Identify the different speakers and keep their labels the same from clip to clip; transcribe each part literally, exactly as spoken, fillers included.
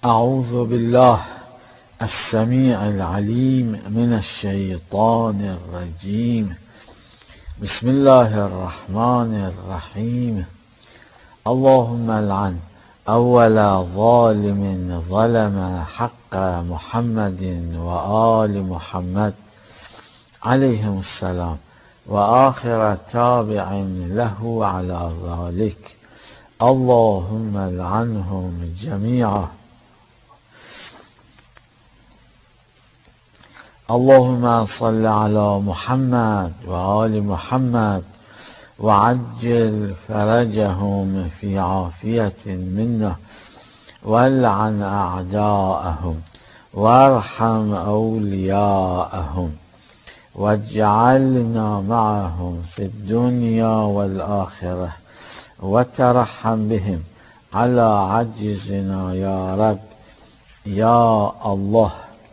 Speaker 1: أعوذ بالله السميع العليم من الشيطان الرجيم. بسم الله الرحمن الرحيم. اللهم العن أول ظالم ظلم حق محمد وآل محمد عليهم السلام، وآخر تابع له على ذلك. اللهم العنهم جميعا. اللهم صل على محمد وآل محمد وعجل فرجهم في عافية منا، والعن أعداءهم وارحم أولياءهم، واجعلنا معهم في الدنيا والآخرة، وترحم بهم على عجزنا يا رب يا الله.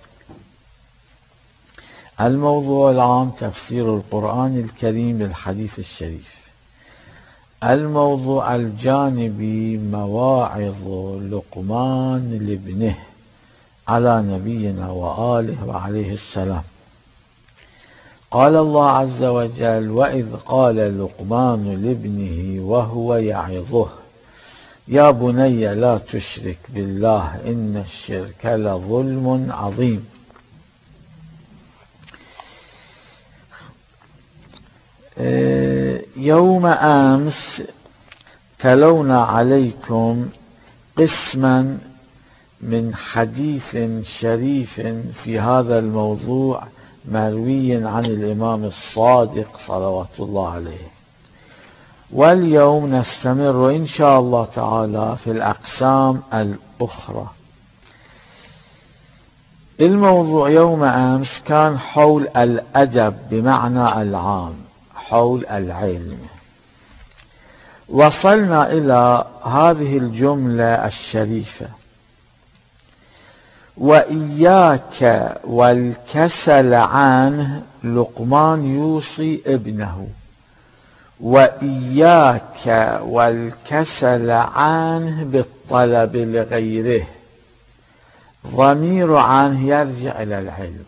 Speaker 1: الموضوع العام تفسير القرآن الكريم بالحديث الشريف. الموضوع الجانبي مواعظ لقمان لابنه على نبينا وآله وعليه السلام. قال الله عز وجل: وإذ قال لقمان لابنه وهو يعظه يا بني لا تشرك بالله إن الشرك لظلم عظيم. يوم أمس تلونا عليكم قسما من حديث شريف في هذا الموضوع مروي عن الإمام الصادق صلوات الله عليه، واليوم نستمر إن شاء الله تعالى في الأقسام الأخرى. الموضوع يوم أمس كان حول الأدب بمعنى العام، حول العلم. وصلنا إلى هذه الجملة الشريفة: وإياك والكسل عنه. لقمان يوصي ابنه: وإياك والكسل عنه بالطلب لغيره. ضمير عنه يرجع إلى العلم.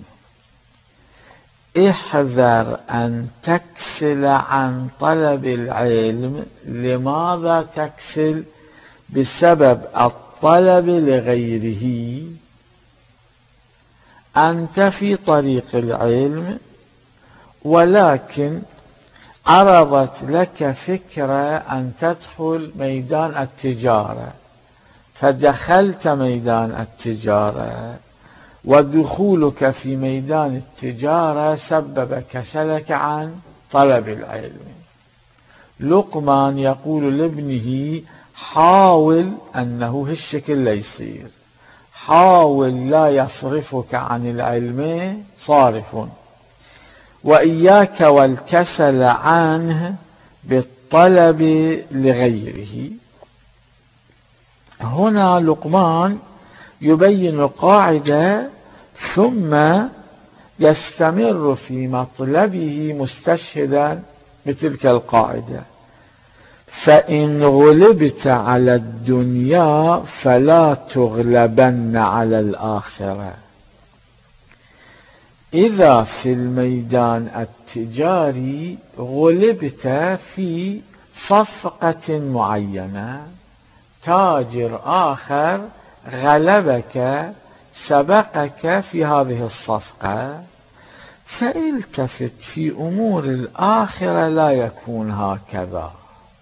Speaker 1: احذر أن تكسل عن طلب العلم. لماذا تكسل؟ بسبب الطلب لغيره. أنت في طريق العلم، ولكن عرضت لك فكرة أن تدخل ميدان التجارة، فدخلت ميدان التجارة، ودخولك في ميدان التجارة سبب كسلك عن طلب العلم. لقمان يقول لابنه: حاول أنه هالشكل لا يصير، حاول لا يصرفك عن العلم صارف. وإياك والكسل عنه بالطلب لغيره. هنا لقمان يبين قاعدة ثم يستمر في مطلبه مستشهدا بتلك القاعدة: فإن غلبت على الدنيا فلا تغلبن على الآخرة. إذا في الميدان التجاري غلبت في صفقة معينة، تاجر آخر غلبك سبقك في هذه الصفقة، فالتفت في أمور الآخرة لا يكون هكذا.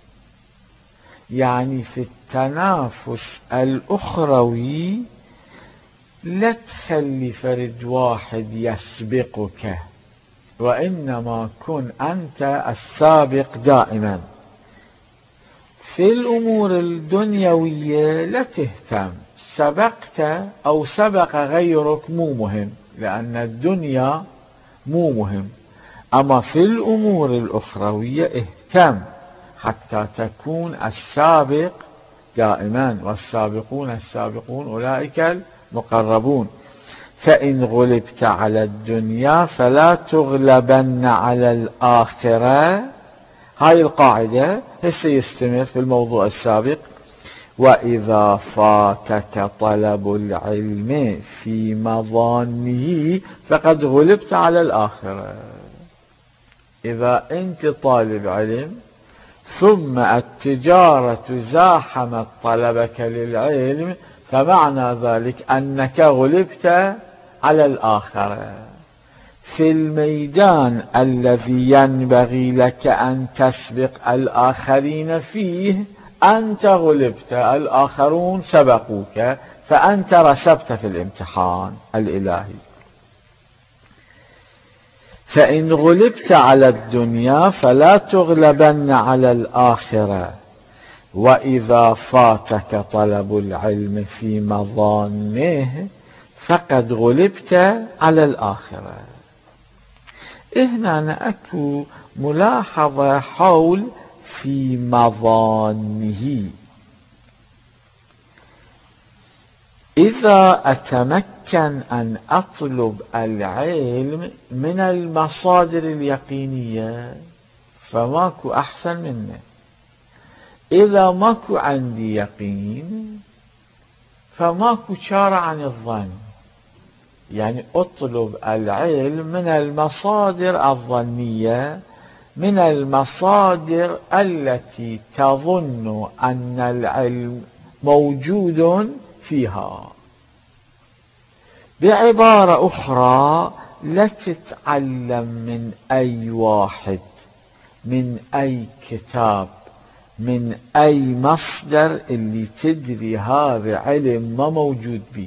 Speaker 1: يعني في التنافس الأخروي لا تخلي فرد واحد يسبقك، وإنما كن أنت السابق دائما. في الأمور الدنيوية لا تهتم، سبقت أو سبق غيرك مو مهم، لأن الدنيا مو مهم. أما في الأمور الأخروية اهتم حتى تكون السابق دائما، والسابقون السابقون أولئك المقربون. فإن غلبت على الدنيا فلا تغلبن على الآخرة. هاي القاعدة هسه يستمر في الموضوع السابق: وإذا فاتك طلب العلم في مظانه فقد غلبت على الآخرة. إذا أنت طالب علم ثم التجارة زاحمت طلبك للعلم فمعنى ذلك أنك غلبت على الآخرة. في الميدان الذي ينبغي لك أن تسبق الآخرين فيه أنت غلبت، الآخرون سبقوك، فأنت رسبت في الامتحان الإلهي. فإن غلبت على الدنيا فلا تغلبن على الآخرة. وإذا فاتك طلب العلم في مظانه فقد غلبت على الآخرة. هنا أكو ملاحظة حول في مظانه. إذا أتمكن أن أطلب العلم من المصادر اليقينية فماكو أحسن منه. إذا ماكو عندي يقين فماكو شارع عن الظن، يعني أطلب العلم من المصادر الظنية، من المصادر التي تظن أن العلم موجود فيها. بعبارة أخرى، لا تتعلم من أي واحد، من أي كتاب، من أي مصدر اللي تدري هذا علم ما موجود به.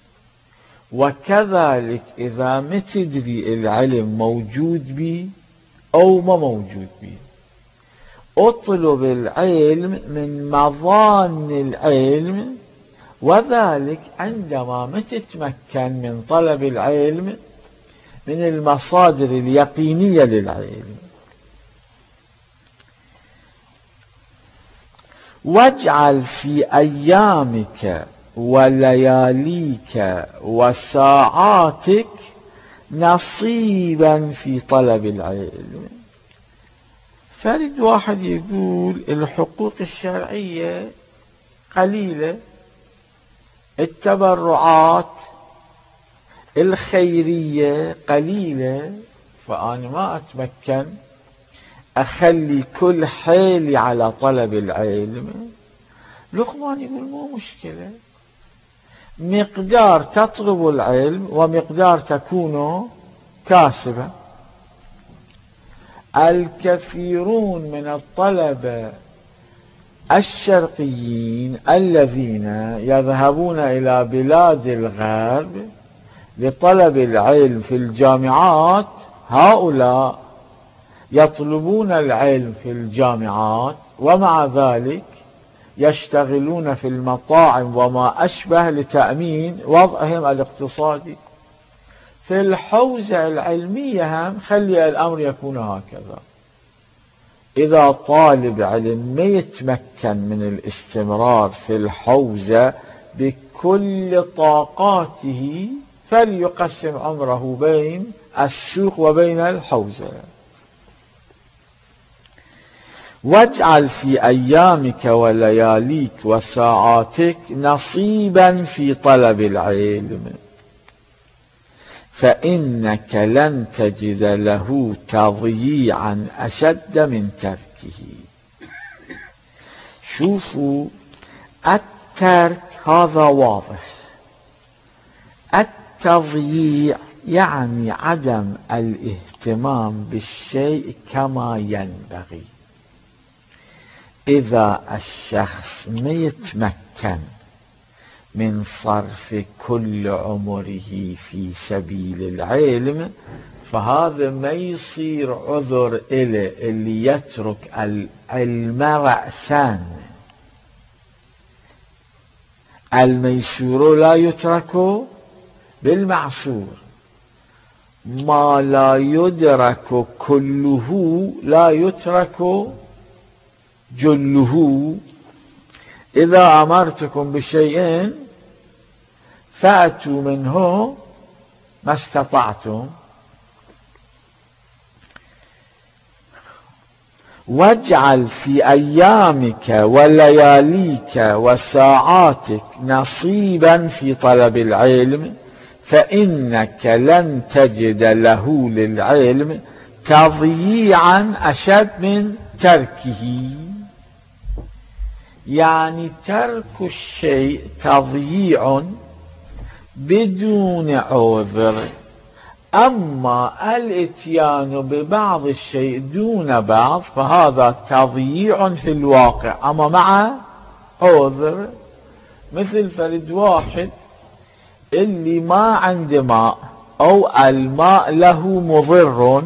Speaker 1: وكذلك إذا ما تدري العلم موجود به أو ما موجود به، اطلب العلم من مظان العلم، وذلك عندما ما تتمكن من طلب العلم من المصادر اليقينية للعلم. واجعل في أيامك ولياليك وساعاتك نصيبا في طلب العلم. فرد واحد يقول الحقوق الشرعية قليلة، التبرعات الخيرية قليلة، فأنا ما أتمكن أخلي كل حيلي على طلب العلم. لقمان يقول مو مشكلة، مقدار تطلب العلم ومقدار تكون كاسبا. الكثيرون من الطلبة الشرقيين الذين يذهبون إلى بلاد الغرب لطلب العلم في الجامعات، هؤلاء يطلبون العلم في الجامعات ومع ذلك يشتغلون في المطاعم وما أشبه لتأمين وضعهم الاقتصادي. في الحوزة العلمية هم خلي الأمر يكون هكذا. إذا طالب علم ما يتمكن من الاستمرار في الحوزة بكل طاقاته فليقسم عمره بين السوق وبين الحوزة. واجعل في أيامك ولياليك وساعاتك نصيبا في طلب العلم، فإنك لن تجد له تضييعا أشد من تركه. شوفوا، الترك هذا واضح، التضييع يعني عدم الاهتمام بالشيء كما ينبغي. إذا الشخص ما يتمكن من صرف كل عمره في سبيل العلم فهذا ما يصير عذر إله اللي يترك العلم رأسا. الميسور لا يترك بالمعسور، ما لا يدرك كله لا يترك جله. إذا أمرتكم بشيء فأتوا منه ما استطعتم. واجعل في أيامك ولياليك وساعاتك نصيبا في طلب العلم، فإنك لن تجد له للعلم تضييعا أشد من تركه. يعني ترك الشيء تضييع بدون عذر، أما الاتيان ببعض الشيء دون بعض فهذا تضييع في الواقع أما مع عذر. مثل فرد واحد اللي ما عنده ماء أو الماء له مضر،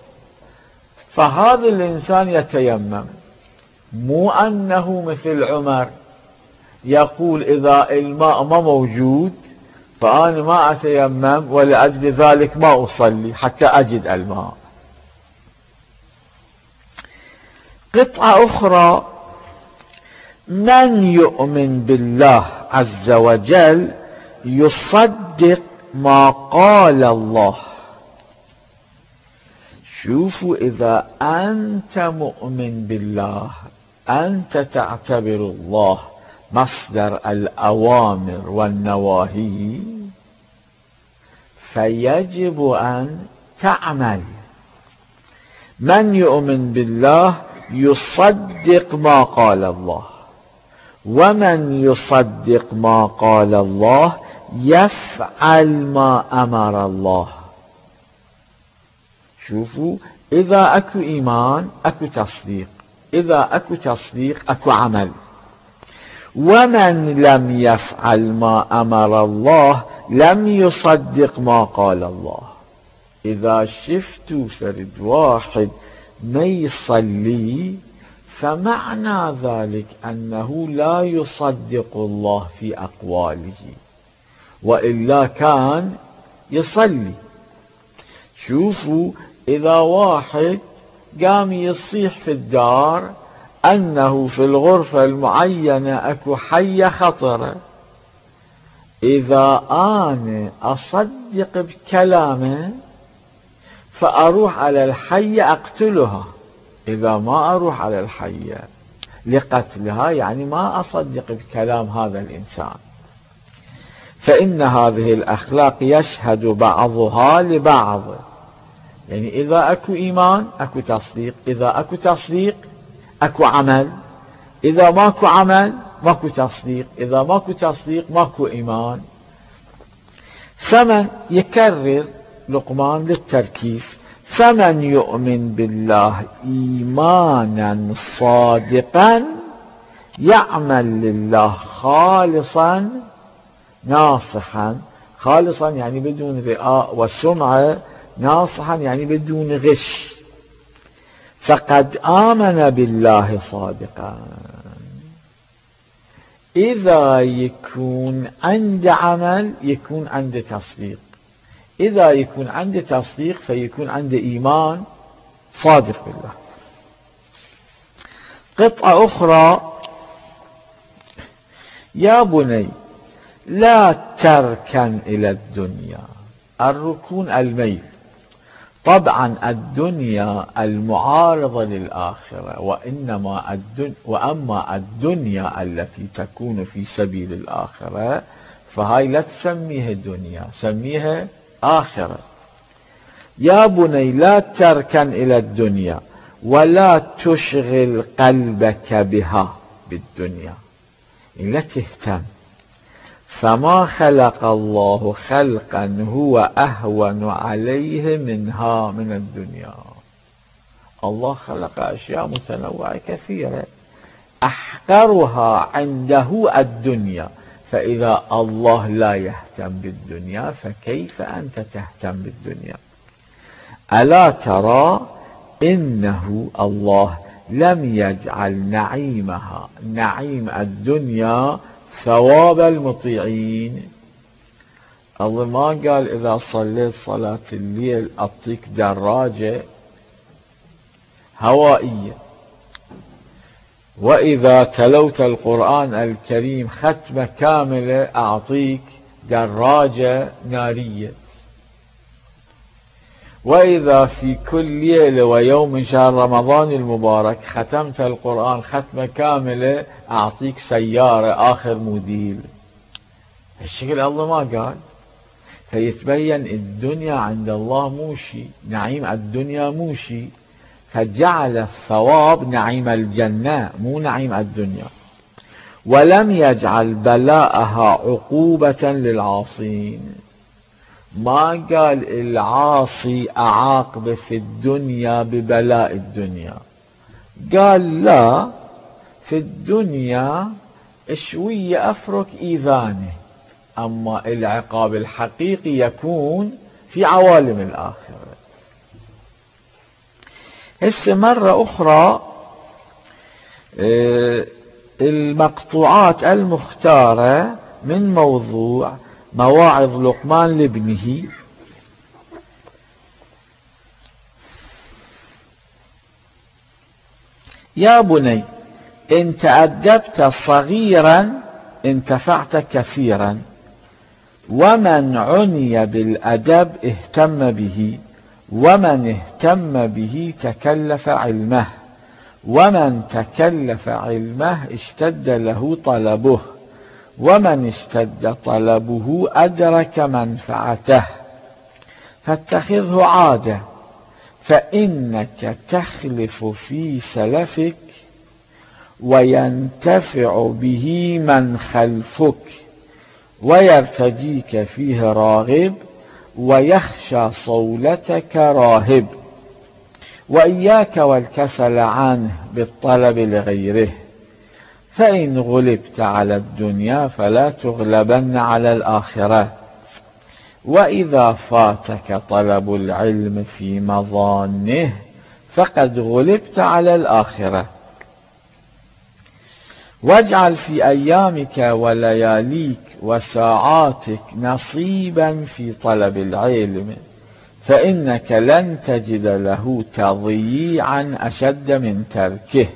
Speaker 1: فهذا الإنسان يتيمم، مو أنه مثل عمر يقول إذا الماء ما موجود فأنا ما أتيمم ولأجل ذلك ما أصلي حتى أجد الماء. قطعة أخرى: من يؤمن بالله عز وجل يصدق ما قال الله. شوفوا، إذا أنت مؤمن بالله أنت تعتبر الله مصدر الأوامر والنواهي، فيجب أن تعمل. من يؤمن بالله يصدق ما قال الله، ومن يصدق ما قال الله يفعل ما أمر الله. شوفوا، إذا أكو إيمان أكو تصديق، إذا أكو تصديق أكو عمل. ومن لم يفعل ما أمر الله لم يصدق ما قال الله. إذا شفتوا فرد واحد ما يصلي فمعنى ذلك أنه لا يصدق الله في أقواله، وإلا كان يصلي. شوفوا، إذا واحد قام يصيح في الدار أنه في الغرفة المعينة أكو حية خطرة، إذا أنا أصدق بكلامه فأروح على الحية أقتلها، إذا ما أروح على الحية لقتلها يعني ما أصدق بكلام هذا الإنسان. فإن هذه الأخلاق يشهد بعضها لبعض. يعني إذا أكو إيمان أكو تصديق، إذا أكو تصديق أكو عمل، إذا ماكو عمل ماكو تصديق، إذا ماكو تصديق ماكو إيمان. فمن يكرر لقمان للتركيز: فمن يؤمن بالله إيمانا صادقا يعمل لله خالصا ناصحا. خالصا يعني بدون رياء وسمعة، ناصحا يعني بدون غش، فقد آمن بالله صادقا. إذا يكون عند عمل يكون عند تصديق، إذا يكون عند تصديق فيكون عند إيمان صادق بالله. قطعة أخرى: يا بني لا تركن إلى الدنيا. الركون الميل، طبعا الدنيا المعارضة للآخرة، وإنما الدنيا وأما الدنيا التي تكون في سبيل الآخرة فهاي لا تسميها دنيا، سميها آخرة. يا بني لا تركن إلى الدنيا ولا تشغل قلبك بها، بالدنيا لا تهتم. فما خلق الله خلقا هو أهون عليه منها، من الدنيا. الله خلق أشياء متنوعة كثيرة، أحقرها عنده الدنيا. فإذا الله لا يهتم بالدنيا فكيف أنت تهتم بالدنيا؟ ألا ترى إنه الله لم يجعل نعيمها، نعيم الدنيا، ثواب المطيعين. الله ما قال إذا صليت صلاة الليل أعطيك دراجة هوائية، وإذا تلوت القرآن الكريم ختمة كاملة أعطيك دراجة نارية. وإذا في كل ليلة ويوم من شهر رمضان المبارك ختمت القرآن ختمة كاملة أعطيك سيارة آخر موديل. الشكل الله ما قال. فيتبين الدنيا عند الله مو شيء، نعيم الدنيا مو شيء، فجعل الثواب نعيم الجنة مو نعيم الدنيا. ولم يجعل بلاءها عقوبة للعاصين، ما قال العاصي أعاقبه في الدنيا ببلاء الدنيا، قال لا، في الدنيا شوية أفرك إيذانه، أما العقاب الحقيقي يكون في عوالم الآخرة. هسه مرة أخرى المقطوعات المختارة من موضوع مواعظ لقمان لابنه. يا بني إن تأدبت صغيرا انتفعت كثيرا، ومن عني بالأدب اهتم به، ومن اهتم به تكلف علمه، ومن تكلف علمه اشتد له طلبه، ومن اشتد طلبه أدرك منفعته. فاتخذه عادة، فإنك تخلف في سلفك وينتفع به من خلفك، ويرتجيك فيه راغب ويخشى صولتك راهب. وإياك والكسل عنه بالطلب لغيره، فإن غلبت على الدنيا فلا تغلبن على الآخرة. وإذا فاتك طلب العلم في مظانه فقد غلبت على الآخرة. واجعل في أيامك ولياليك وساعاتك نصيبا في طلب العلم، فإنك لن تجد له تضييعا أشد من تركه.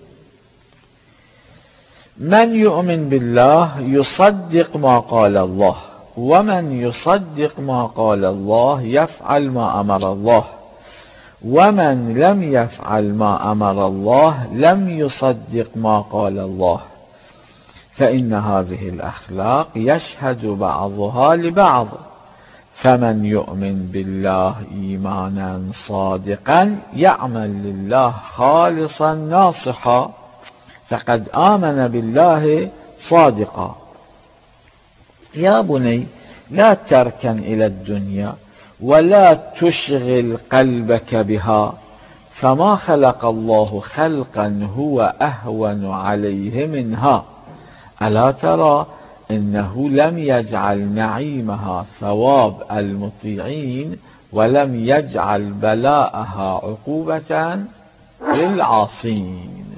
Speaker 1: من يؤمن بالله يصدق ما قال الله، ومن يصدق ما قال الله يفعل ما أمر الله، ومن لم يفعل ما أمر الله لم يصدق ما قال الله. فإن هذه الأخلاق يشهد بعضها لبعض، فمن يؤمن بالله إيمانا صادقا يعمل لله خالصا ناصحا فقد آمن بالله صادقا. يا بني لا تركن إلى الدنيا ولا تشغل قلبك بها، فما خلق الله خلقا هو أهون عليه منها. ألا ترى إنه لم يجعل نعيمها ثواب المطيعين، ولم يجعل بلاءها عقوبة للعاصين.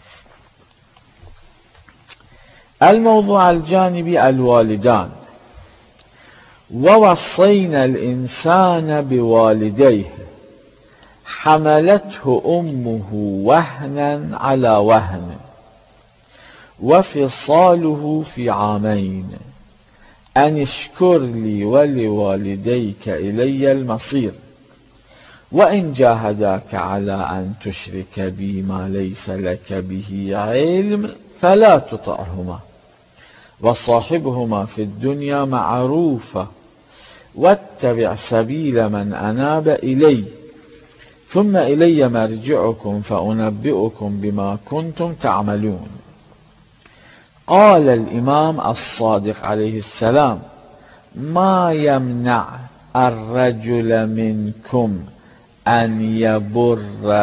Speaker 1: الموضوع الجانبي الوالدان. ووصينا الإنسان بوالديه حملته أمه وهنا على وهن وفصاله في عامين أن اشكر لي ولوالديك إلي المصير، وإن جاهداك على أن تشرك بي ما ليس لك به علم فلا تطعهما، وصاحبهما في الدنيا معروفة، واتبع سبيل من أناب إلي، ثم إلي مرجعكم فأنبئكم بما كنتم تعملون. قال الإمام الصادق عليه السلام: ما يمنع الرجل منكم أن يبر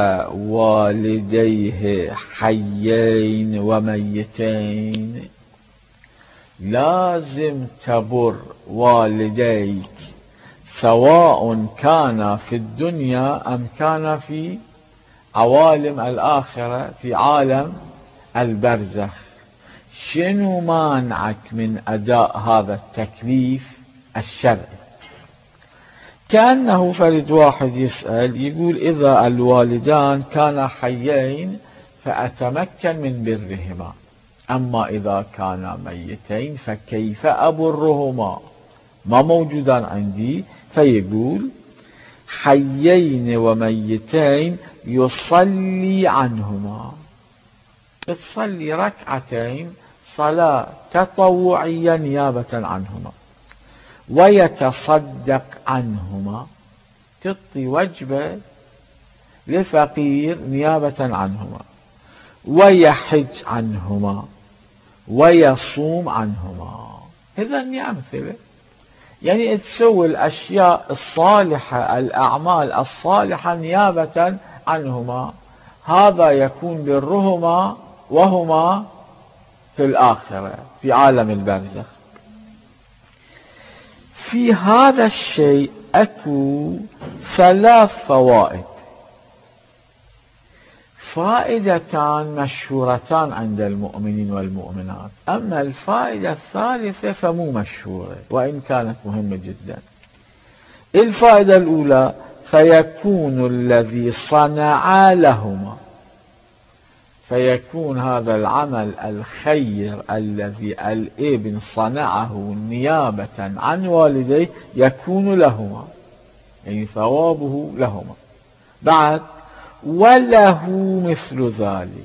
Speaker 1: والديه حيين وميتين. لازم تبر والديك سواء كان في الدنيا أم كان في عوالم الآخرة، في عالم البرزخ. شنو مانعك من أداء هذا التكليف الشرعي؟ كأنه فرد واحد يسأل يقول: إذا الوالدان كانا حيين فأتمكن من برهما، أما إذا كانا ميتين فكيف أبرهما؟ ما موجودان عندي. فيقول: حيين وميتين يصلي عنهما، تصلي ركعتين صلاة تطوعية نيابة عنهما، ويتصدق عنهما، تعطي وجبة لفقير نيابة عنهما، ويحج عنهما، ويصوم عنهما. إذن أمثلة، يعني تسوي الأشياء الصالحة، الأعمال الصالحة نيابة عنهما، هذا يكون برهما وهما في الآخرة في عالم البرزخ. في هذا الشيء أكو ثلاث فوائد، فائدتان مشهورتان عند المؤمنين والمؤمنات، أما الفائدة الثالثة فمو مشهورة وإن كانت مهمة جدا. الفائدة الأولى: فيكون الذي صنع لهما، فيكون هذا العمل الخير الذي الابن صنعه نيابة عن والديه يكون لهما، يعني ثوابه لهما. بعد: وله مثل ذلك،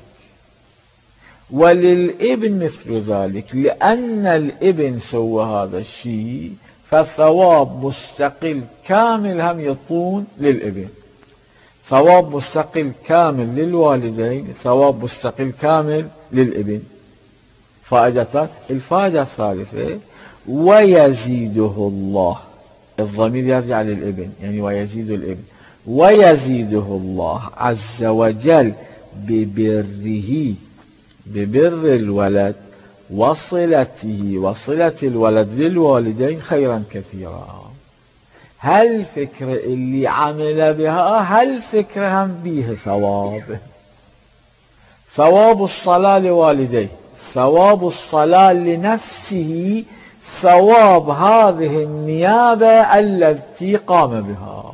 Speaker 1: وللابن مثل ذلك، لأن الابن سوى هذا الشيء فالثواب مستقل كامل هم يطون للابن، ثواب مستقل كامل للوالدين، ثواب مستقل كامل للابن. فائدتان: الفائدة الثالثة: ويزيده الله، الضمير يرجع للابن، يعني ويزيد الابن، ويزيده الله عز وجل ببره، ببر الولد وصلته، وصلة الولد للوالدين، خيرا كثيرا. هل فكر اللي عمل بها، هل فكر هم بيه ثواب، ثواب الصلاة لوالديه، ثواب الصلاة لنفسه، ثواب هذه النيابة التي قام بها.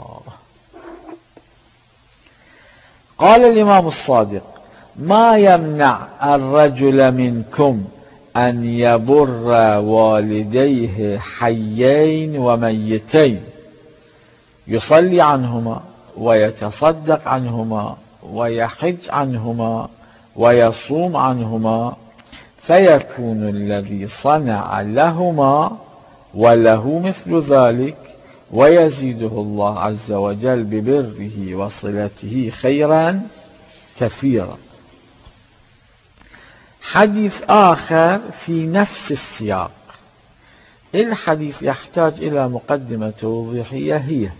Speaker 1: قال الإمام الصادق: ما يمنع الرجل منكم أن يبر والديه حيين وميتين، يصلي عنهما، ويتصدق عنهما، ويحج عنهما، ويصوم عنهما، فيكون الذي صنع لهما وله مثل ذلك، ويزيده الله عز وجل ببره وصلته خيرا كثيرا. حديث آخر في نفس السياق، الحديث يحتاج إلى مقدمة توضيحية، هي: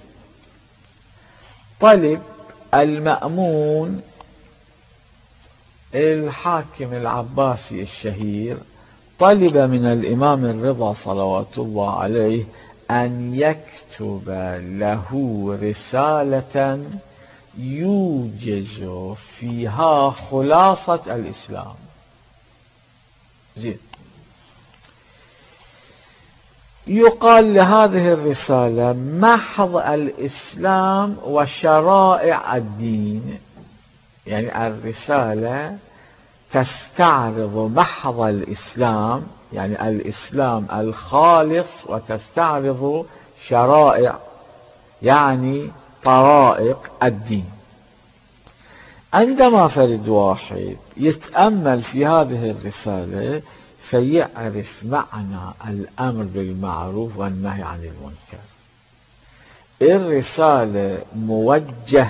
Speaker 1: طلب المأمون الحاكم العباسي الشهير، طلب من الإمام الرضا صلوات الله عليه أن يكتب له رسالة يوجز فيها خلاصة الإسلام. زين. يقال لهذه الرسالة محض الإسلام وشرائع الدين، يعني الرسالة تستعرض محض الإسلام، يعني الإسلام الخالص، وتستعرض شرائع يعني طرائق الدين. عندما فرد واحد يتأمل في هذه الرسالة فيعرف معنى الأمر بالمعروف والنهي عن المنكر. الرسالة موجه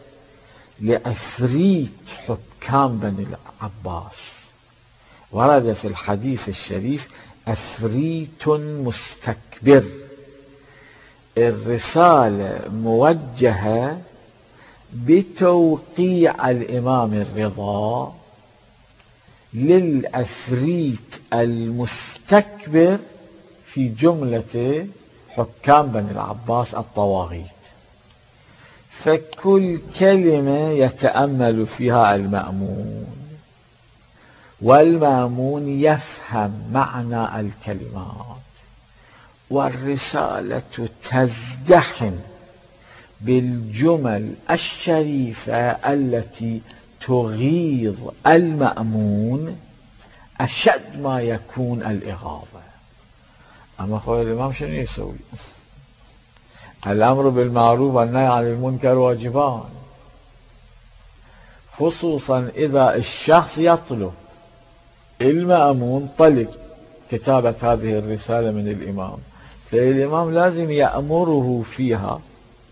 Speaker 1: لعفريت حكام بني العباس، ورد في الحديث الشريف: عفريت مستكبر. الرسالة موجهة بتوقيع الإمام الرضا للعفريت المستكبر في جملة حكام بني العباس الطواغيت. فكل كلمة يتأمل فيها المأمون، والمأمون يفهم معنى الكلمات، والرسالة تزدحم بالجمل الشريفة التي تغيظ المأمون أشد ما يكون الإغاظة. أما خوي الإمام شنو يسوي؟ الأمر بالمعروف والنهي عن المنكر واجبان، خصوصا إذا الشخص يطلب المأمون طلب كتابة هذه الرسالة من الإمام، فالإمام لازم يأمره فيها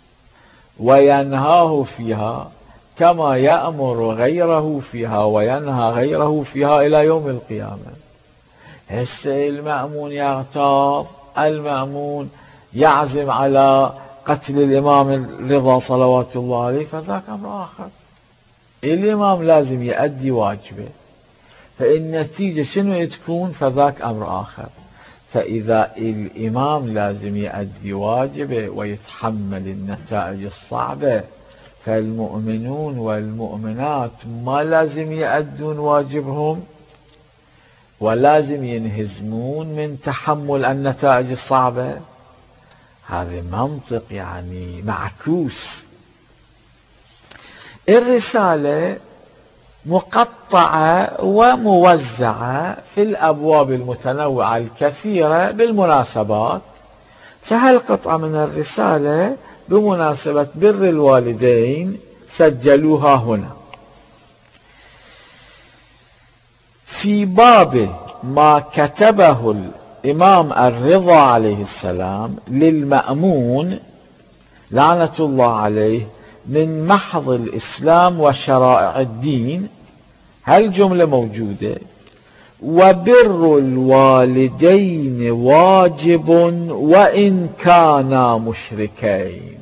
Speaker 1: وينهاه فيها كما يأمر غيره فيها وينهى غيره فيها إلى يوم القيامة. هسه المأمون يغتاب، المأمون يعزم على قتل الإمام الرضا صلوات الله عليه، فذاك أمر آخر. الإمام لازم يؤدي واجبه، فالنتيجة شنو تكون؟ فذاك أمر آخر. فإذا الإمام لازم يؤدي واجبه ويتحمل النتائج الصعبة، فالمؤمنون والمؤمنات ما لازم يؤدون واجبهم ولازم ينهزمون من تحمل النتائج الصعبة. هذا منطق يعني معكوس. الرسالة مقطعة وموزعة في الأبواب المتنوعة الكثيرة بالمناسبات، فهالقطعة من الرسالة بمناسبة بر الوالدين سجلوها هنا. في باب ما كتبه الإمام الرضا عليه السلام للمأمون لعنة الله عليه من محض الإسلام وشرائع الدين، هالجملة موجودة: وبر الوالدين واجب وإن كانا مشركين.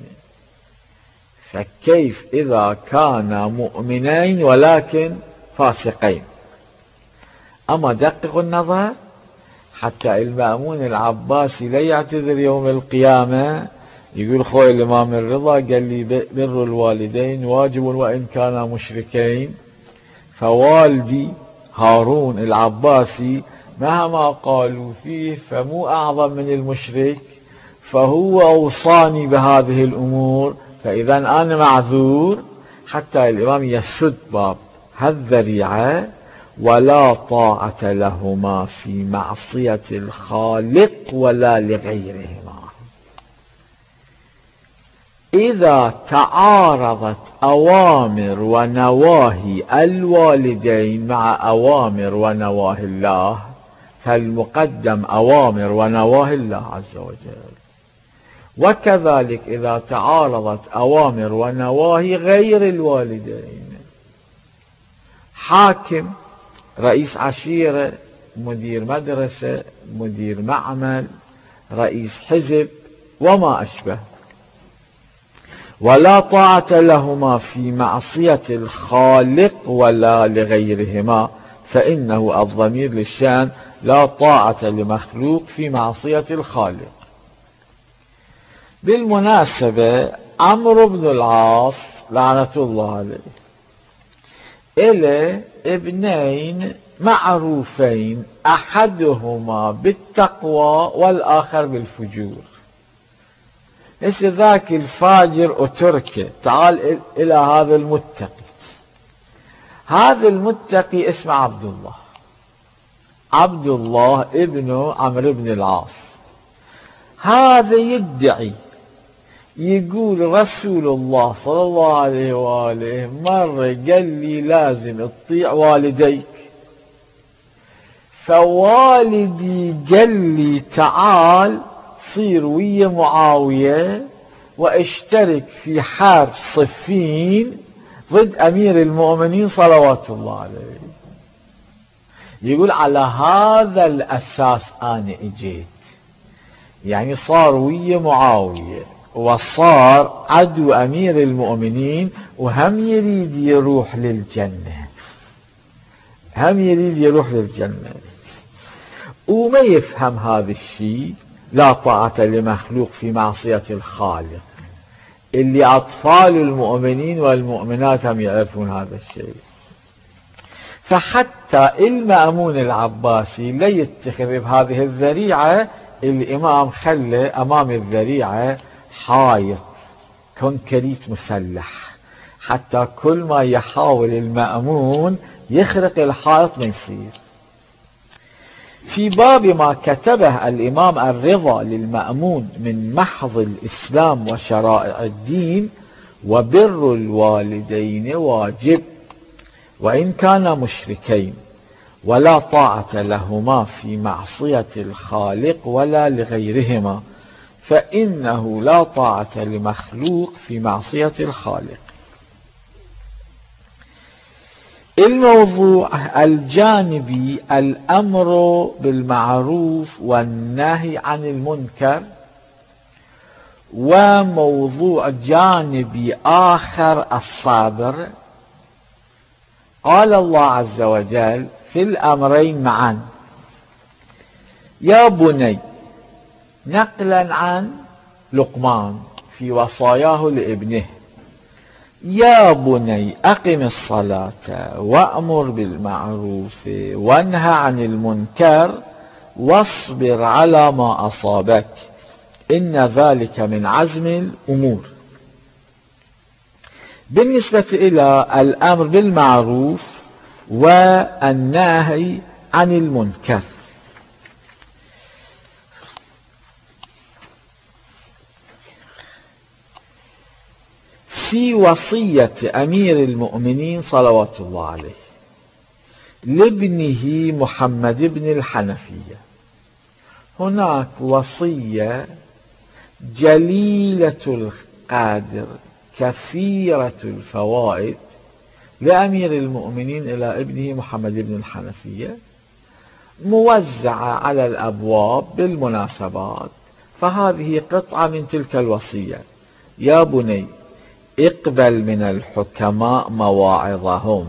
Speaker 1: فكيف إذا كانا مؤمنين ولكن فاسقين؟ أما دققوا النظر حتى المأمون العباسي لا يعتذر يوم القيامة يقول خوي الإمام الرضا قال لي بر الوالدين واجب وإن كانا مشركين، فوالدي هارون العباسي مهما قالوا فيه فمو أعظم من المشرك، فهو أوصاني بهذه الأمور، فإذا أنا معذور. حتى الإمام يسد باب هالذريعة: ولا طاعة لهما في معصية الخالق ولا لغيرهما. إذا تعارضت أوامر ونواهي الوالدين مع أوامر ونواهي الله، فالمقدم أوامر ونواهي الله عز وجل. وكذلك إذا تعارضت أوامر ونواهي غير الوالدين، حاكم، رئيس عشيرة، مدير مدرسة، مدير معمل، رئيس حزب وما أشبه، ولا طاعة لهما في معصية الخالق ولا لغيرهما، فإنه الضمير للشأن لا طاعة لمخلوق في معصية الخالق. بالمناسبة عمرو بن العاص لعنة الله عليه إلى ابنين معروفين، أحدهما بالتقوى والآخر بالفجور. هسه ذاك الفاجر أتركه، تعال إلى هذا المتقي. هذا المتقي اسمه عبد الله، عبد الله ابن عمرو بن العاص. هذا يدعي يقول رسول الله صلى الله عليه وآله مرة قال لي لازم تطيع والديك، فوالدي قال لي تعال صير ويا معاوية واشترك في حرب صفين ضد أمير المؤمنين صلوات الله عليه. يقول على هذا الأساس أنا اجيت، يعني صار ويا معاوية وصار عدو أمير المؤمنين، وهم يريد يروح للجنة، هم يريد يروح للجنة، وما يفهم هذا الشيء. لا طاعة لمخلوق في معصية الخالق، اللي أطفال المؤمنين والمؤمنات هم يعرفون هذا الشيء. فحتى المأمون العباسي لا يتخذ بهذه الذريعة، الإمام خلى أمام الذريعة حائط كونكريت مسلح، حتى كل ما يحاول المأمون يخرق الحائط ما يصير. في باب ما كتبه الإمام الرضا للمأمون من محض الإسلام وشرائع الدين: وبر الوالدين واجب وإن كانا مشركين، ولا طاعة لهما في معصية الخالق ولا لغيرهما، فإنه لا طاعة لمخلوق في معصية الخالق. الموضوع الجانبي الأمر بالمعروف والنهي عن المنكر. وموضوع جانبي آخر الصبر. قال الله عز وجل في الأمرين معا: يا بني، نقلا عن لقمان في وصاياه لابنه: يا بني أقم الصلاة وأمر بالمعروف وانهى عن المنكر واصبر على ما أصابك إن ذلك من عزم الأمور. بالنسبة إلى الأمر بالمعروف والنهي عن المنكر، في وصية أمير المؤمنين صلوات الله عليه لابنه محمد بن الحنفية هناك وصية جليلة القدر كثيرة الفوائد لأمير المؤمنين إلى ابنه محمد بن الحنفية، موزعة على الأبواب بالمناسبات. فهذه قطعة من تلك الوصية: يا بني اقبل من الحكماء مواعظهم.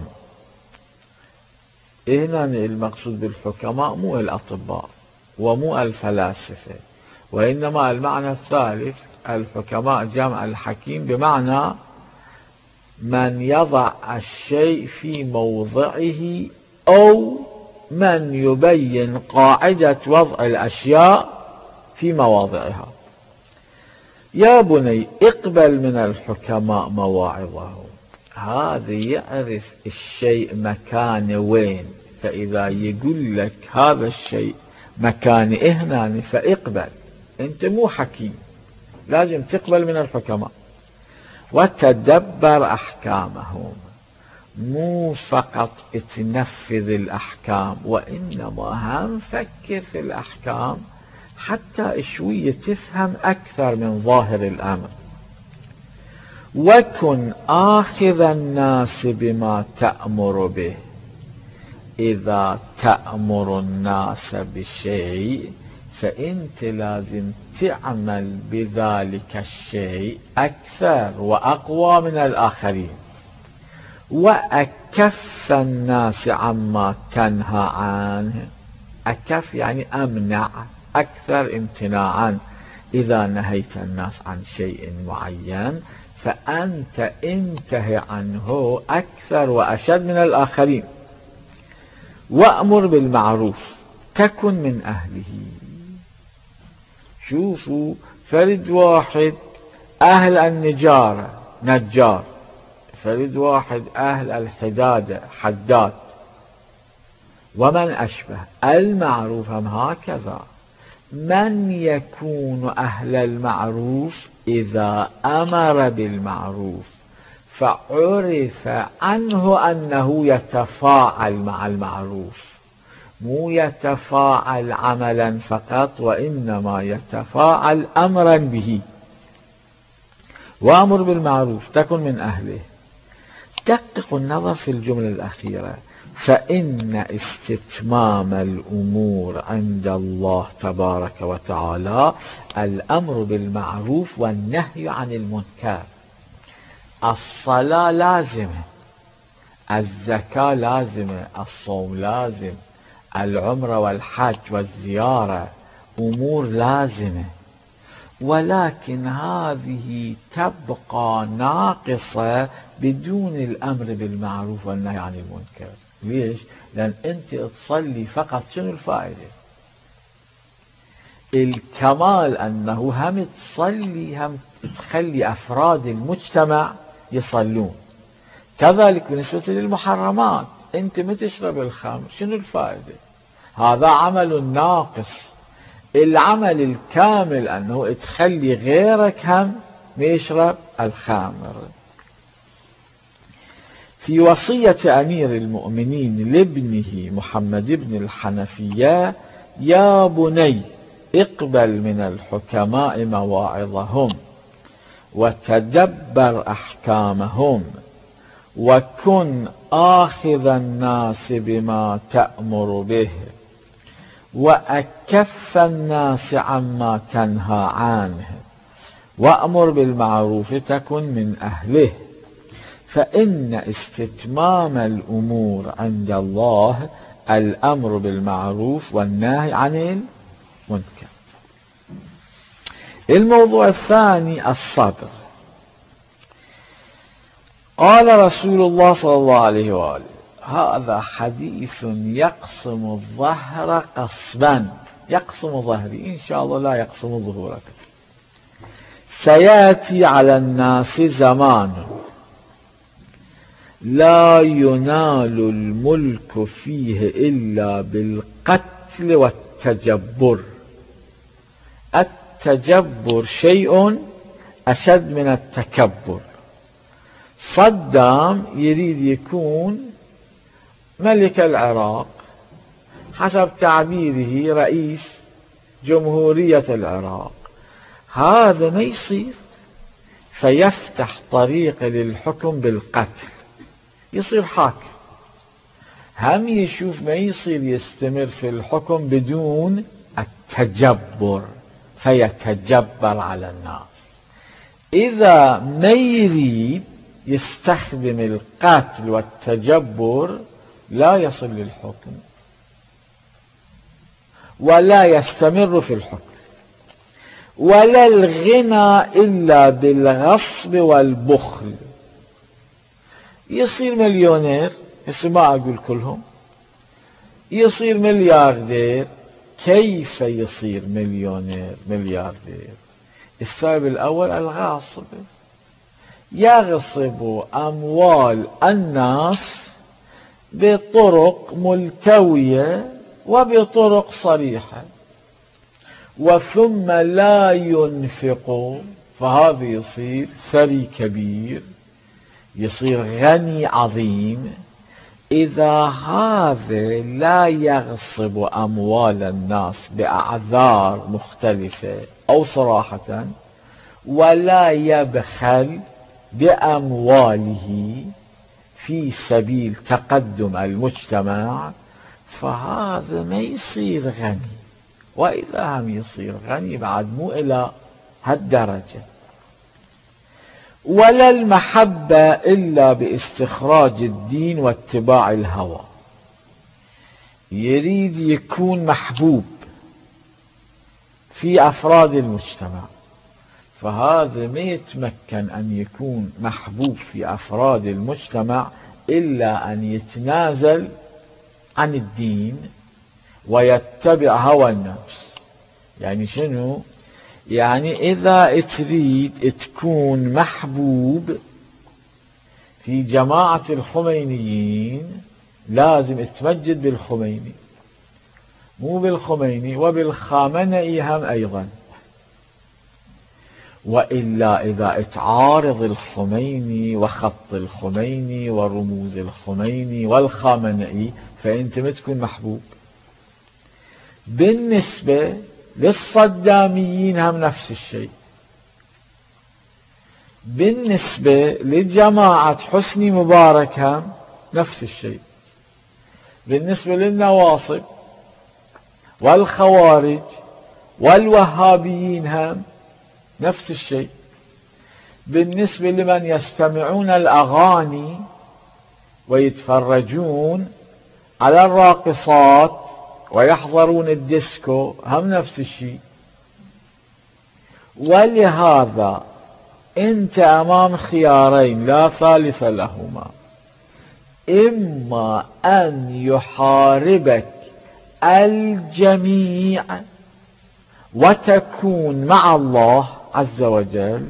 Speaker 1: هنا المقصود بالحكماء مو الأطباء ومو الفلاسفة، وإنما المعنى الثالث: الحكماء جمع الحكيم، بمعنى من يضع الشيء في موضعه أو من يبين قاعدة وضع الأشياء في مواضعها. يا بني اقبل من الحكماء مواعظهم، هذا يعرف الشيء مكانه وين، فإذا يقول لك هذا الشيء مكانه هنا فاقبل، انت مو حكيم، لازم تقبل من الحكماء. وتدبر أحكامهم، مو فقط تنفذ الأحكام، وإنما هم فكر في الأحكام حتى شوية تفهم أكثر من ظاهر الأمر. وكن آخذ الناس بما تأمر به، إذا تأمر الناس بشيء فأنت لازم تعمل بذلك الشيء أكثر وأقوى من الآخرين. وأكف الناس عما تنهى عنه، أكف يعني أمنع، أكثر امتناعا. إذا نهيت الناس عن شيء معين فأنت انتهي عنه أكثر وأشد من الآخرين. وأمر بالمعروف، تكن من أهله. شوفوا، فرد واحد أهل النجارة نجار، فرد واحد أهل الحدادة حداد، ومن أشبه. المعروف هم هكذا، من يكون أهل المعروف إذا أمر بالمعروف فعرف عنه أنه يتفاعل مع المعروف، مو يتفاعل عملا فقط، وإنما يتفاعل أمرا به. وأمر بالمعروف، تكن من أهله. دقق النظر في الجملة الأخيرة: فإن استتمام الأمور عند الله تبارك وتعالى الأمر بالمعروف والنهي عن المنكر. الصلاة لازمة، الزكاة لازمة، الصوم لازم، العمرة والحج والزيارة أمور لازمة، ولكن هذه تبقى ناقصة بدون الأمر بالمعروف والنهي عن المنكر. ليش؟ لأن أنت تصلي فقط، شنو الفائدة؟ الكمال أنه هم تصلي هم تخلي أفراد المجتمع يصلون. كذلك بالنسبة للمحرمات، أنت ما تشرب الخمر، شنو الفائدة؟ هذا عمل ناقص. العمل الكامل أنه تخلي غيرك هم يشرب الخمر. في وصية أمير المؤمنين لابنه محمد بن الحنفية: يا بني اقبل من الحكماء مواعظهم وتدبر أحكامهم وكن آخذ الناس بما تأمر به وأكف الناس عما تنهى عنه وأمر بالمعروف تكن من أهله، فإن استتمام الأمور عند الله الأمر بالمعروف والنهي عن المنكر. الموضوع الثاني الصبر. قال رسول الله صلى الله عليه وآله: هذا حديث يقسم الظهر قصبا. يقسم ظهري إن شاء الله لا يقسم ظهورك. سيأتي على الناس زمان لا ينال الملك فيه إلا بالقتل والتجبر. التجبر شيء أشد من التكبر. صدام يريد يكون ملك العراق، حسب تعبيره رئيس جمهورية العراق. هذا ما يصير، فيفتح طريق للحكم بالقتل، يصير حاكم. هم يشوف ما يصير يستمر في الحكم بدون التجبر، فيتجبر على الناس. إذا ما يريد يستخدم القتل والتجبر لا يصل للحكم ولا يستمر في الحكم. ولا الغنى إلا بالغصب والبخل. يصير مليونير، بس ما أقول كلهم، يصير ملياردير. كيف يصير مليونير ملياردير؟ السبب الأول الغاصب، يغصب أموال الناس بطرق ملتوية وبطرق صريحة، وثم لا ينفق، فهذا يصير ثري كبير، يصير غني عظيم. إذا هذا لا يغصب أموال الناس بأعذار مختلفة أو صراحة، ولا يبخل بأمواله في سبيل تقدم المجتمع، فهذا ما يصير غني. وإذا هم يصير غني بعد مو إلى هالدرجة. ولا المحبة إلا باستخراج الدين واتباع الهوى. يريد يكون محبوب في أفراد المجتمع، فهذا ما يتمكن أن يكون محبوب في أفراد المجتمع إلا أن يتنازل عن الدين ويتبع هوى النفس. يعني شنو؟ يعني إذا تريد تكون محبوب في جماعة الخمينيين لازم تمجد بالخميني، مو بالخميني، وبالخامنئي هم أيضا. وإلا إذا تعارض الخميني وخط الخميني ورموز الخميني والخامنئي فأنت ما تكون محبوب. بالنسبة للصداميين هم نفس الشيء. بالنسبة لجماعة حسني مبارك هم نفس الشيء. بالنسبة للنواصب والخوارج والوهابيين هم نفس الشيء. بالنسبة لمن يستمعون الأغاني ويتفرجون على الراقصات ويحضرون الديسكو هم نفس الشيء. ولهذا انت امام خيارين لا ثالث لهما: اما ان يحاربك الجميع وتكون مع الله عز وجل،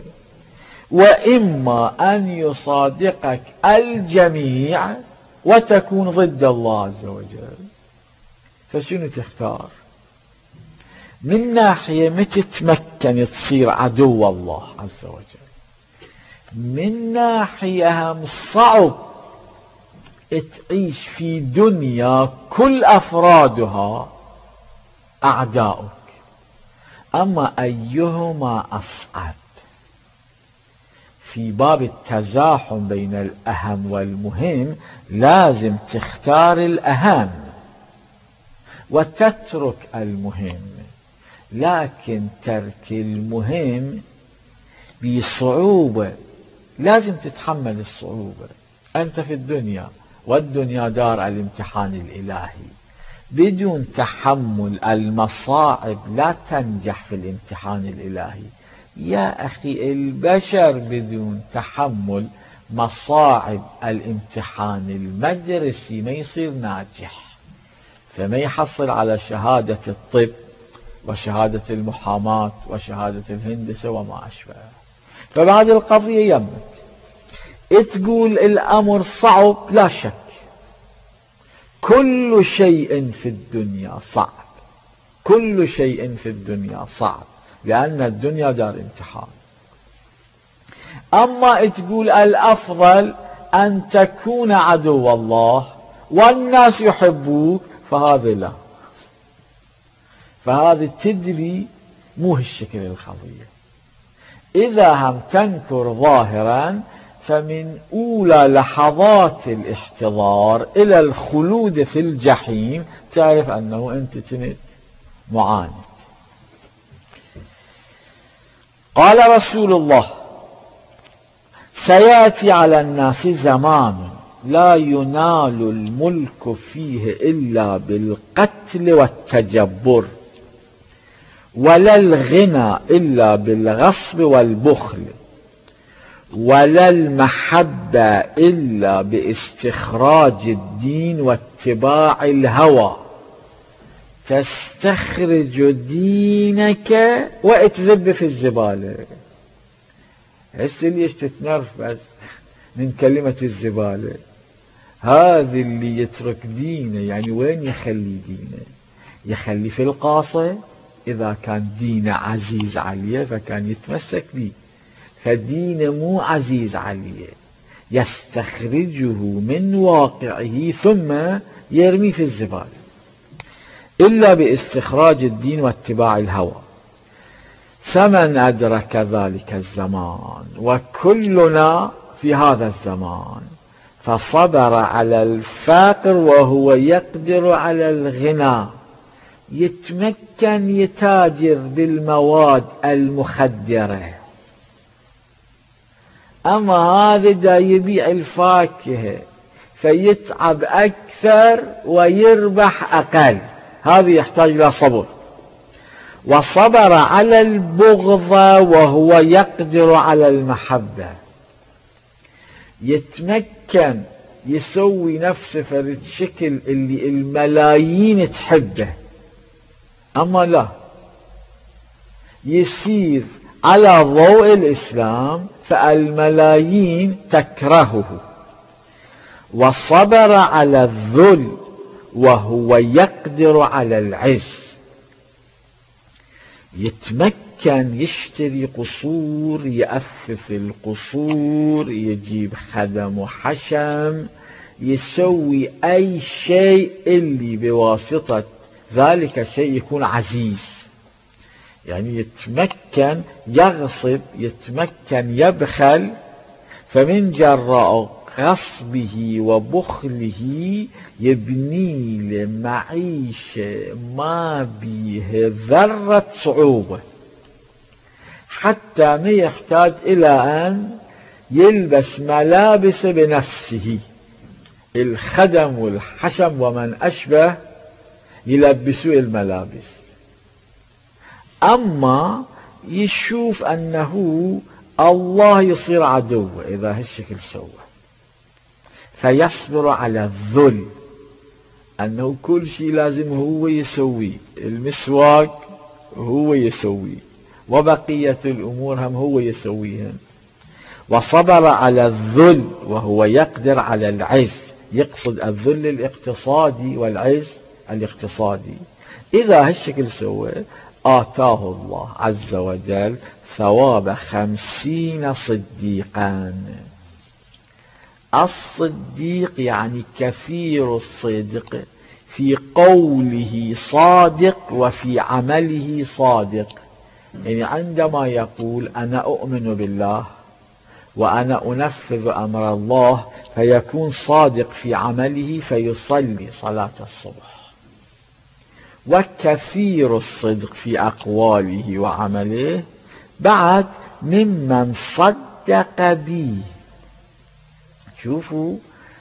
Speaker 1: واما ان يصادقك الجميع وتكون ضد الله عز وجل. فشنو تختار؟ من ناحية متى تتمكن تصير عدو الله عز وجل، من ناحية هم صعب تعيش في دنيا كل أفرادها أعداؤك. أما أيهما أصعب؟ في باب التزاحم بين الأهم والمهم لازم تختار الأهم وتترك المهم، لكن ترك المهم بصعوبة، لازم تتحمل الصعوبة. أنت في الدنيا، والدنيا دار الامتحان الإلهي، بدون تحمل المصاعب لا تنجح في الامتحان الإلهي. يا أخي، البشر بدون تحمل مصاعب الامتحان المدرسي ما يصير ناجح، فما يحصل على شهادة الطب وشهادة المحاماة وشهادة الهندسة وما أشبه. فبعد القضية يمك تقول الأمر صعب، لا شك كل شيء في الدنيا صعب، كل شيء في الدنيا صعب، لأن الدنيا دار امتحان. أما تقول الأفضل أن تكون عدو الله والناس يحبوك، فهذا لا، فهذا تدري مو هالشكل القضية. إذا هم تنكر ظاهرا، فمن أولى لحظات الاحتضار إلى الخلود في الجحيم تعرف أنه أنت كنت معاند. قال رسول الله: سيأتي على الناس زمان لا ينال الملك فيه إلا بالقتل والتجبر، ولا الغنى إلا بالغصب والبخل، ولا المحبة إلا باستخراج الدين واتباع الهوى. تستخرج دينك وتذب في الزبالة. هسه ليش تتنرفز من كلمة الزبالة؟ هذا اللي يترك دينه يعني وين يخلي دينه؟ يخلي في القاصة. إذا كان دينه عزيز عليه فكان يتمسك به، فدينه مو عزيز عليه، يستخرجه من واقعه ثم يرمي في الزبالة. إلا باستخراج الدين واتباع الهوى. فمن أدرك ذلك الزمان، وكلنا في هذا الزمان، فصبر على الفقر وهو يقدر على الغنى، يتمكن يتاجر بالمواد المخدرة. أما هذا دا يبيع الفاكهة فيتعب أكثر ويربح أقل، هذا يحتاج إلى صبر. وصبر على البغض وهو يقدر على المحبة، يتمكن يسوي نفسه فرد شكل اللي الملايين تحبه، أما لا، يسير على ضوء الإسلام فالملايين تكرهه. وصبر على الذل وهو يقدر على العز، يتمكن يشتري قصور، يأفف القصور، يجيب خدم وحشم، يسوي أي شيء اللي بواسطة ذلك الشيء يكون عزيز. يعني يتمكن يغصب، يتمكن يبخل، فمن جراء غصبه وبخله يبني لمعيشة ما بيه ذرة صعوبة، حتى ما يحتاج إلى أن يلبس ملابس بنفسه. الخدم والحشم ومن أشبه يلبسوا الملابس، أما يشوف أنه الله يصير عدوه إذا هالشكل سوى، فيصبر على الذل، أنه كل شيء لازم هو يسويه، المسواق هو يسويه وبقية الأمور هم هو يسويهم. وصبر على الذل وهو يقدر على العز، يقصد الذل الاقتصادي والعز الاقتصادي. إذا هالشكل سوى آتاه الله عز وجل ثواب خمسين صديقا. الصديق يعني كثير الصدق، في قوله صادق وفي عمله صادق. يعني عندما يقول أنا أؤمن بالله وأنا أنفذ أمر الله فيكون صادق في عمله فيصلي صلاة الصبح، وكثير الصدق في أقواله وعمله بعد ممن صدق بي. شوفوا،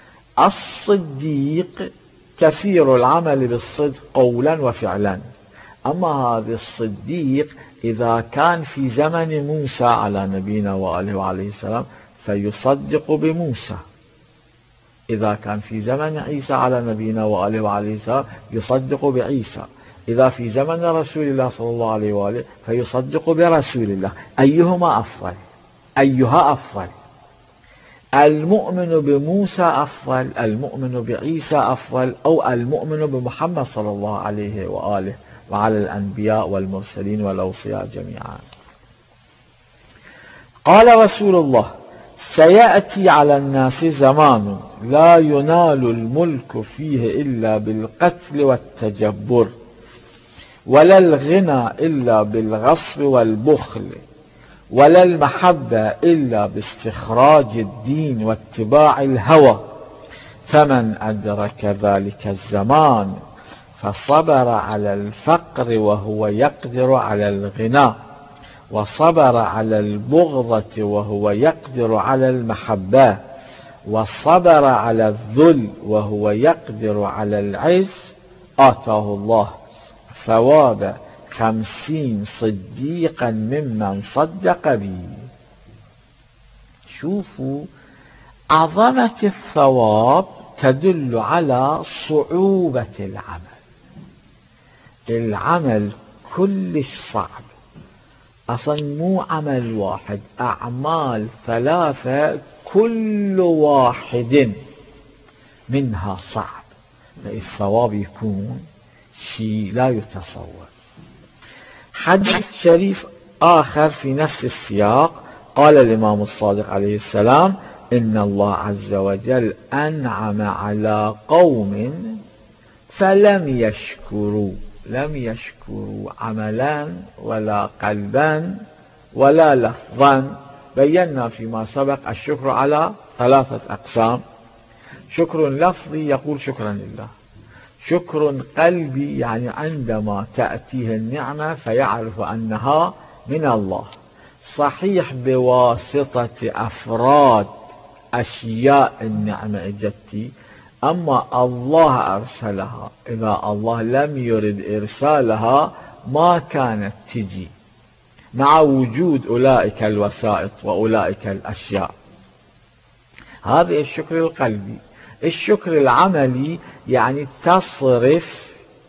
Speaker 1: الصديق كثير العمل بالصدق قولا وفعلا. أما هذا الصديق إذا كان في زمن موسى على نبينا وآله وعليه السلام فيصدق بموسى، إذا كان في زمن عيسى على نبينا وآله وعليه السلام يصدق بعيسى، إذا في زمن رسول الله صلى الله عليه وآله فيصدق برسول الله. أيهما أفضل؟ أيها أفضل؟ المؤمن بموسى أفضل، المؤمن بعيسى أفضل، أو المؤمن بمحمد صلى الله عليه وآله وعلى الأنبياء والمرسلين والأوصياء جميعا؟ قال رسول الله: سيأتي على الناس زمان لا ينال الملك فيه إلا بالقتل والتجبر، ولا الغنى إلا بالغصب والبخل، ولا المحبة إلا باستخراج الدين واتباع الهوى. فمن أدرك ذلك الزمان فصبر على الفقر وهو يقدر على الغنى، وصبر على البغضة وهو يقدر على المحبة، وصبر على الذل وهو يقدر على العز، آتاه الله ثواب خمسين صديقا ممن صدق بي. شوفوا، عظمة الثواب تدل على صعوبة العمل. العمل كلش صعب، أصلا مو عمل واحد، أعمال ثلاثة كل واحد منها صعب، الثواب يكون شيء لا يتصور. حديث شريف آخر في نفس السياق قال الإمام الصادق عليه السلام: إن الله عز وجل أنعم على قوم فلم يشكروا، لم يشكروا عملا ولا قلبا ولا لفظا. بينا فيما سبق الشكر على ثلاثة أقسام: شكر لفظي يقول شكرا لله، شكر قلبي يعني عندما تأتيه النعمة فيعرف أنها من الله، صحيح بواسطة أفراد أشياء النعمة اجتي، أما الله أرسلها، إذا الله لم يرد إرسالها ما كانت تجي مع وجود أولئك الوسائط وأولئك الأشياء. هذا الشكر القلبي. الشكر العملي يعني تصرف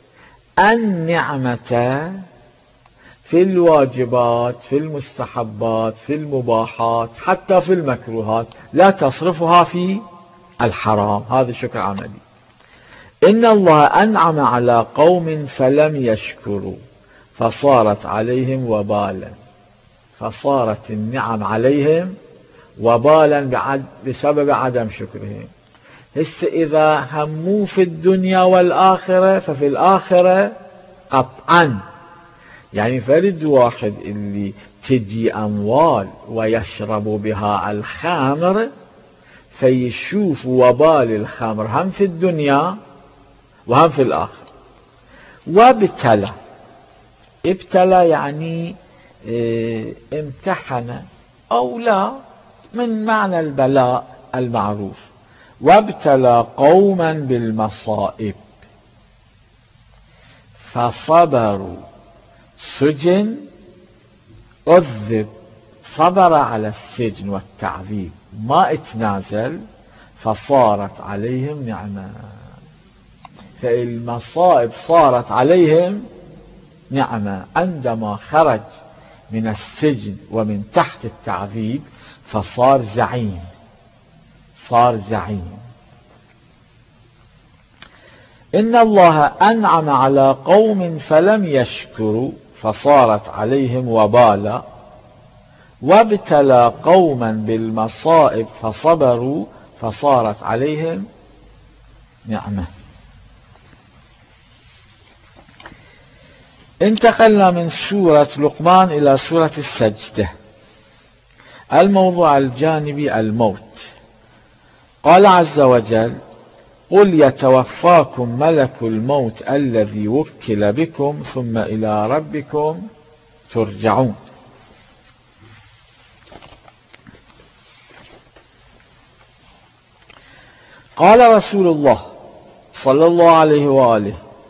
Speaker 1: النعمة في الواجبات، في المستحبات، في المباحات، حتى في المكروهات، لا تصرفها في الحرام. هذا الشكر العملي. إن الله أنعم على قوم فلم يشكروا فصارت عليهم وبالا، فصارت النعم عليهم وبالا بسبب عدم شكرهم. هسه إذا هموا في الدنيا والآخرة ففي الآخرة قطعا. يعني فرد واحد اللي تجي أموال ويشرب بها الخمر فيشوف وبال الخمر هم في الدنيا وهم في الآخرة. وابتلى، ابتلى يعني اه امتحن أو لا، من معنى البلاء المعروف. وابتلى قوما بالمصائب فصبروا، سجن، عذب، صبر على السجن والتعذيب، ما اتنازل، فصارت عليهم نعمة. فالمصائب صارت عليهم نعمة. عندما خرج من السجن ومن تحت التعذيب فصار زعيم، صار زعيم. إن الله أنعم على قوم فلم يشكروا فصارت عليهم وبالا، وابتلى قوما بالمصائب فصبروا فصارت عليهم نعمة. انتقلنا من سورة لقمان إلى سورة السجدة. الموضوع الجانبي الموت. قال عز وجل: قل يتوفاكم ملك الموت الذي وكل بكم ثم إلى ربكم ترجعون. قال رسول الله صلى الله عليه وآله: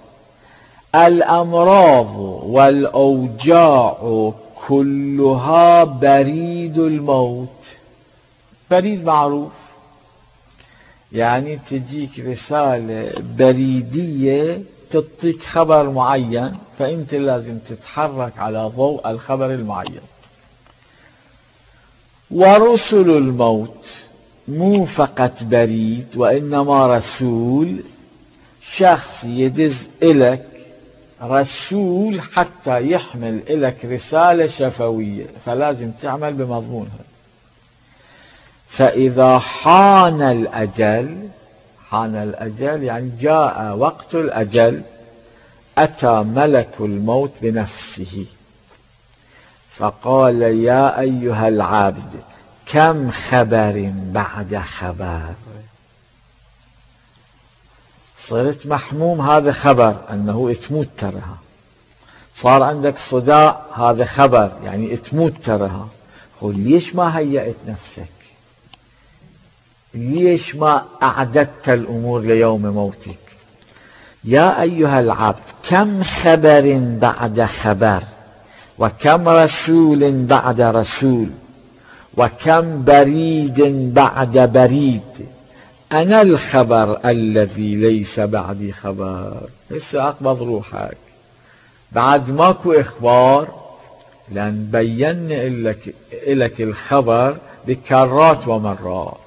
Speaker 1: الأمراض والأوجاع كلها بريد الموت. بريد معروف، يعني تجيك رسالة بريدية تعطيك خبر معين، فأنت لازم تتحرك على ضوء الخبر المعين. ورسل الموت مو فقط بريد، وإنما رسول، شخص يدز إلك رسول حتى يحمل إلك رسالة شفوية، فلازم تعمل بمضمونها. فإذا حان الأجل، حان الأجل يعني جاء وقت الأجل، أتى ملك الموت بنفسه فقال: يا أيها العبد كم خبر بعد خبر. صرت محموم، هذا خبر أنه تموت ترها. صار عندك صداع، هذا خبر يعني تموت ترها. قل ليش ما هيأت نفسك؟ ليش ما أعددت الأمور ليوم موتك؟ يا أيها العبد كم خبر بعد خبر، وكم رسول بعد رسول، وكم بريد بعد بريد. أنا الخبر الذي ليس بعدي خبر. هسه أقبض روحك بعد ماكو إخبار، لأن بيّن لك, لك الخبر بكرات ومرات.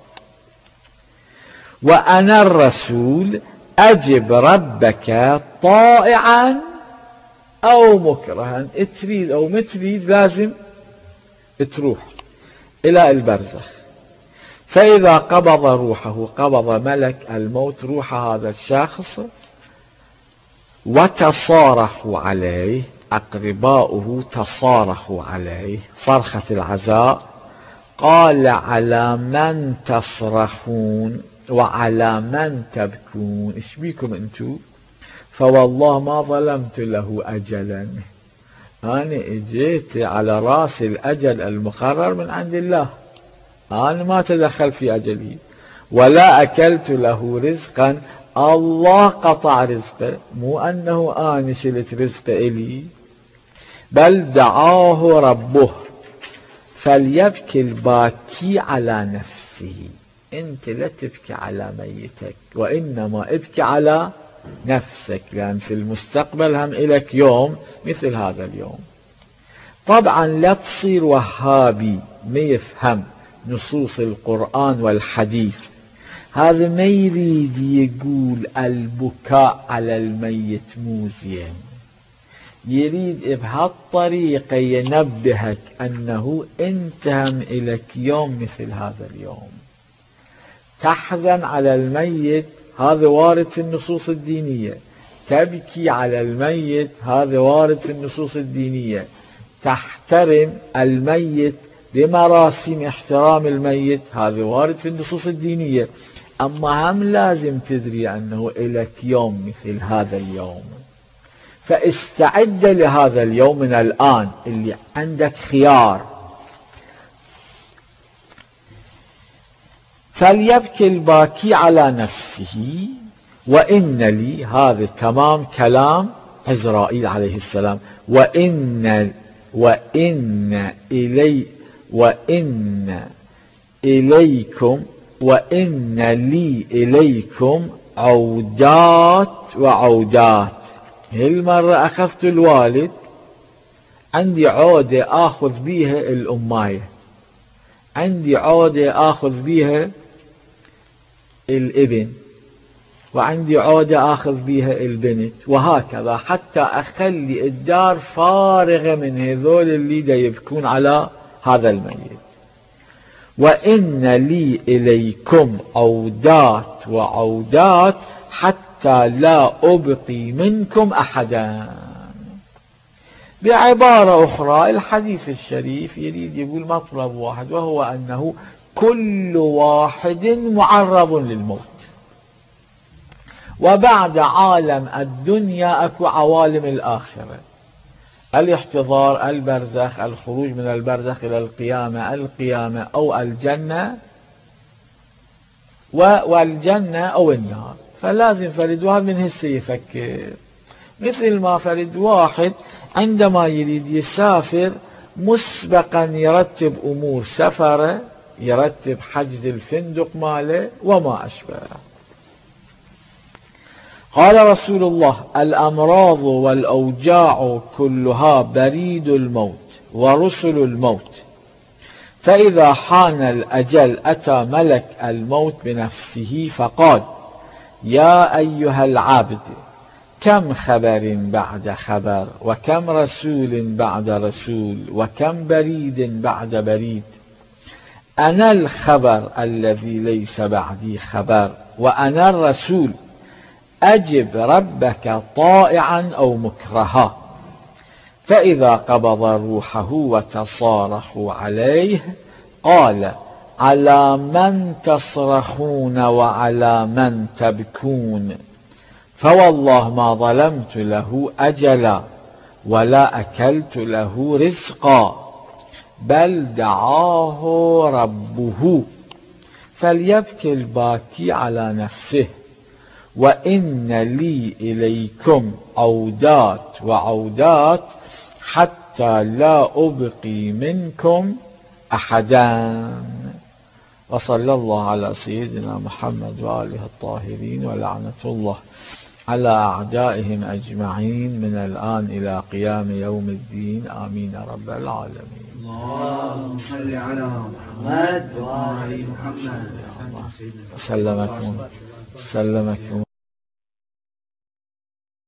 Speaker 1: وأنا الرسول أجب ربك طائعا أو مكرها. تريد أو متريد لازم تروح إلى البرزخ. فإذا قبض روحه، قبض ملك الموت روح هذا الشخص، وتصارحوا عليه، أقرباؤه تصارحوا عليه صرخة العزاء. قال: على من تصرخون وعلى من تبكون؟ إيش بيكم أنتو؟ فوالله ما ظلمت له أجلا، أنا اجيت على رأس الأجل المقرر من عند الله، أنا ما تدخل في أجله، ولا أكلت له رزقا، الله قطع رزقه، مو أنه أنا شلت رزقه إلي. بل دعاه ربه فليبكي الباكي على نفسه. أنت لا تبكي على ميتك، وإنما ابكي على نفسك، لأن في المستقبل هم إلك يوم مثل هذا اليوم. طبعا لا تصير وهابي ما يفهم نصوص القرآن والحديث. هذا ما يريد يقول البكاء على الميت مو زين، يريد بهالطريقة ينبهك أنه أنت هم إلك يوم مثل هذا اليوم. تحزن على الميت، هذا وارد في النصوص الدينية. تبكي على الميت، هذا وارد في النصوص الدينية. تحترم الميت بمراسم احترام الميت، هذا وارد في النصوص الدينية. أما هم لازم تدري أنه إلك يوم مثل هذا اليوم، فاستعد لهذا اليوم من الآن، اللي عندك خيار. فليبكي الباكي على نفسه وإن لي، هذا تمام كلام عزرائيل عليه السلام. وإن وإن إلي وإن إليكم وإن لي إليكم عودات وعودات. هالمرة أخذت الوالد، عندي عودة آخذ بيها الأماية، عندي عودة آخذ بيها الابن، وعندي عودة آخذ بيها البنت، وهكذا حتى أخلي الدار فارغة من هذول اللي دا يبكون على هذا الميت. وإن لي إليكم عودات وعودات حتى لا أبقي منكم أحدا. بعبارة أخرى الحديث الشريف يريد يقول مطلب واحد، وهو أنه كل واحد معرض للموت، وبعد عالم الدنيا أكو عوالم الآخرة، الاحتضار، البرزخ، الخروج من البرزخ إلى القيامة، القيامة أو الجنة، والجنة أو النار. فلازم فرد واحد من هسه يفكر، مثل ما فرد واحد عندما يريد يسافر مسبقا يرتب أمور سفره، يرتب حجز الفندق ماله وما أشبه. قال رسول الله: الأمراض والأوجاع كلها بريد الموت ورسل الموت، فإذا حان الأجل أتى ملك الموت بنفسه فقال: يا أيها العبد، كم خبر بعد خبر، وكم رسول بعد رسول، وكم بريد بعد بريد. أنا الخبر الذي ليس بعدي خبر، وأنا الرسول، أجب ربك طائعا أو مكرها. فإذا قبض روحه وتصارخوا عليه قال: على من تصرخون وعلى من تبكون؟ فوالله ما ظلمت له أجلا ولا أكلت له رزقا، بل دعاه ربه، فليبكي الباكي على نفسه. وإن لي إليكم عودات وعودات حتى لا أبقي منكم أحدا. وصلى الله على سيدنا محمد وآله الطاهرين، ولعنة الله على أعدائهم أجمعين من الآن إلى قيام يوم الدين، آمين رب العالمين.
Speaker 2: اللهم صل على محمد وآل محمد.
Speaker 1: سلمكم سلمكم